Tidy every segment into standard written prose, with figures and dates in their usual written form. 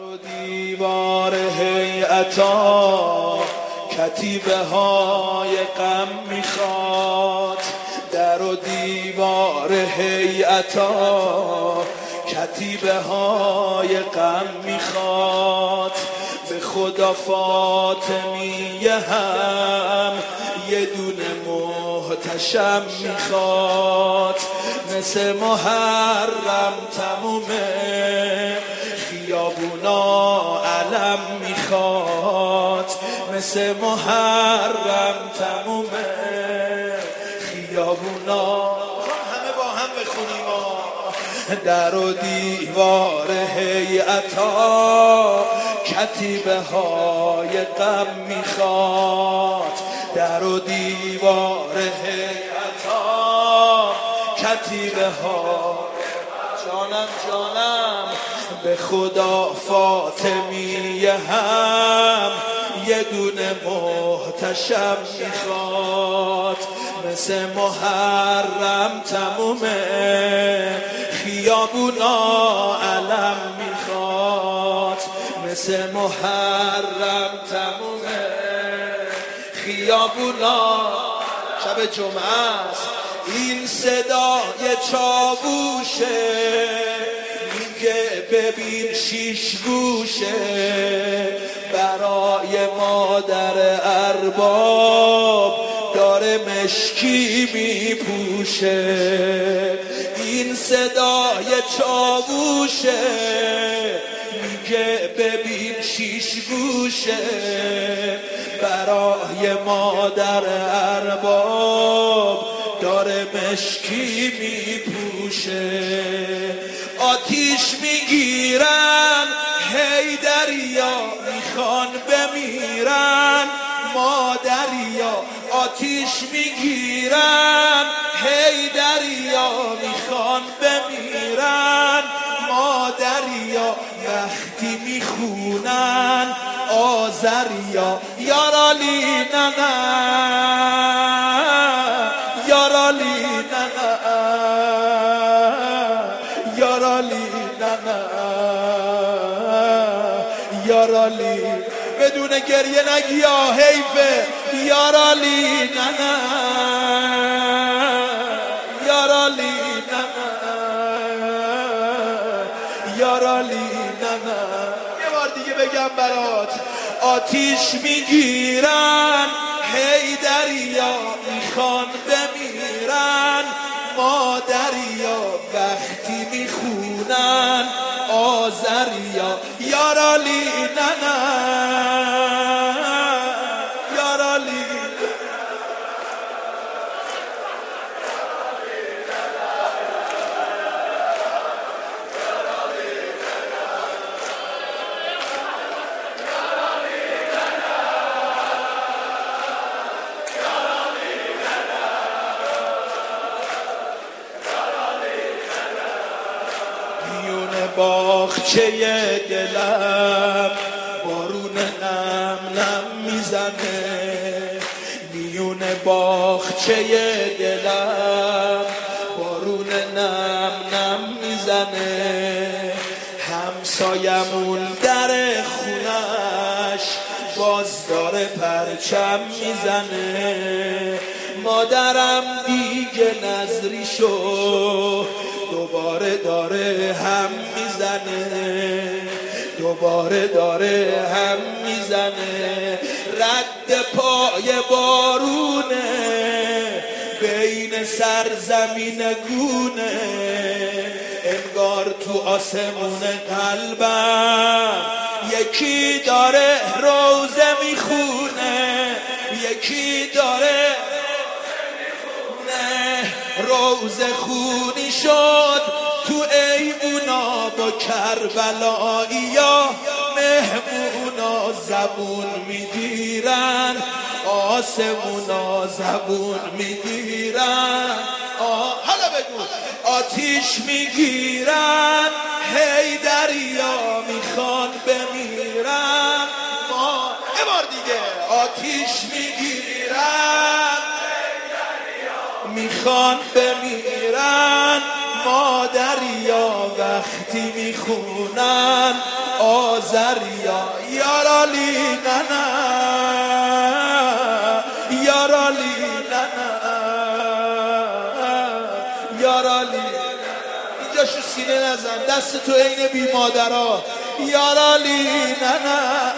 و دیوار هیئتا کتیبه های غم میخواد، در و دیوار هیئتا کتیبه های غم میخواد. به خدا فاطمیه هم یه دونه محتشم میخواد، مثل محرم تمومه خیابونا علم میخواد، مثل محرم تمومه خیابونا. همه با هم بخونیم در و دیوار هیئتا کتیبه های غم میخواد، در و دیوار هیئتا کتیبه ها. جانم به خدا فاطمیه هم یه دونه محتشم میخواد، مثل محرم تمومه خیابونا علم میخواد، مثل محرم تمومه خیابونا. شب جمعه است این صدای چاووشه، میگه ببین شیش گوشه، برای مادر ارباب داره مشکی میپوشه. این صدای چاووشه میگه ببین شیش گوشه، برای مادر ارباب داره مشکی میپوشه. آتیش میگیرن هی دریا میخوان بمیرن مادریا، آتیش میگیرن هی دریا میخوان بمیرن مادریا، وقتی میخونن آذریا یارالی ننه یارالی ننه یارالی ننه یارالی، بدون گریه نگیا حیفه یارالی ننه یارالی ننه یارالی ننه. یه بار دیگه بگم برات، آتیش میگیرن هی دریا میخوان بمیرن مادریا، وقتی میخونن آذریا یارالی ننه یارالی. باغچه دلم بارون نم نم میزنه، میون باغچه دلم بارون نم نم میزنه. همسایمون در خونش باز داره پرچم میزنه، مادرم دیگه نظری شو دوباره داره هم میزنه، دوباره داره هم میزنه. رد پای بارونه بین سرزمین گونه، انگار تو آسمون قلبم یکی داره روزه میخونه، یکی داره روزه خونی شد تو ایوونا با کربلاییا، مهمونا زبون میگیرن آسمونا زبون میگیرن. حالا بگو آتیش میگیرن هی دریا میخوان بمیرن ما. یه بار دیگه آتیش میگیرن میخوان بمیرن مادریا وقتی میخونن آذریا یارالی ننه یارالی ننه یارالی اینجاشو سینه نزن دست تو عین بی مادرها یارالی ننه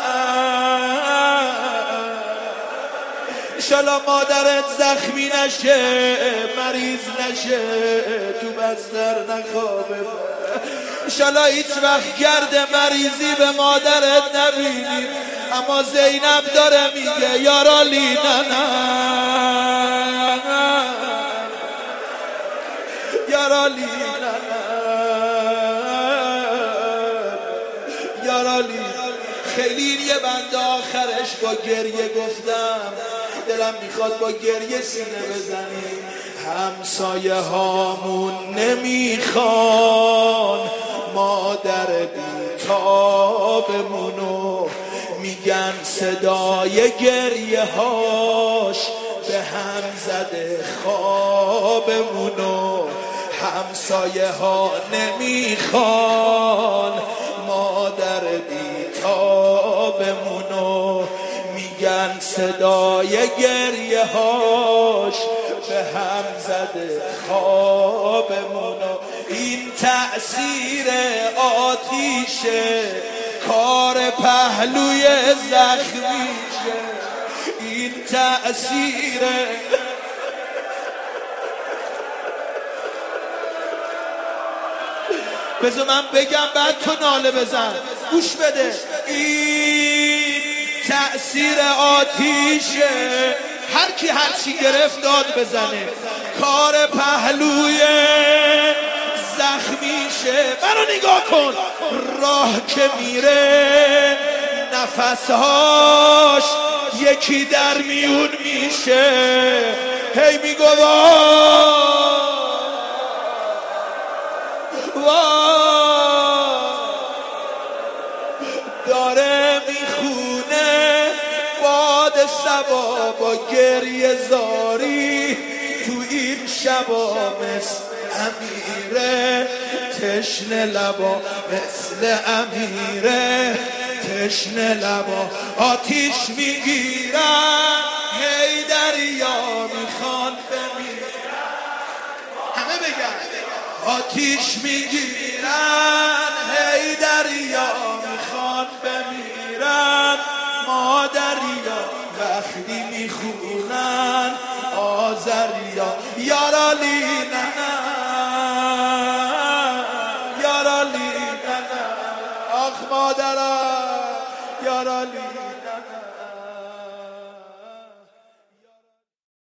انشالله مادرت زخمی نشه مریض نشه تو بستر نخوابه انشالله هیچ وقت گرد مریضی به مادرت نبینیم اما زینب داره میگه یارالی ننه یارالی ننه یارالی خیلی یه بنده آخرش با گریه گفتم دلم میخواد با گریه سینه بزنیم همسایه هامون نمیخوان مادر بیتابمونو میگن صدای گریه هاش به هم زده خوابمونو همسایه ها نمیخوان مادر بیتابمونو میگن صدای گریه هاش به هم زده خوابمونو این تأثیر آتیشه کار پهلوی زخمیشه این تأثیر بذار من بگم بعد تو ناله بزن گوش بده این تأثیر آتیشه هر کی هر چی گرفت داد بزنه کار پهلوی زخمیشه منو نگاه کن راه که میره نفسهاش یکی در میون میشه هی میگو داره میخونه باد صبا با گریه زاری تو این شبا مثل امیره تشنه لبا مثل امیره تشنه لبا آتیش میگیرن هی دریا میخوان بمیرن همه بگن آتیش میگیرن هی دریا میخوان بمیرن مادریا وقتی میخونن آذریا یارالی ننه یارالی ننه آخ مادرم یارالی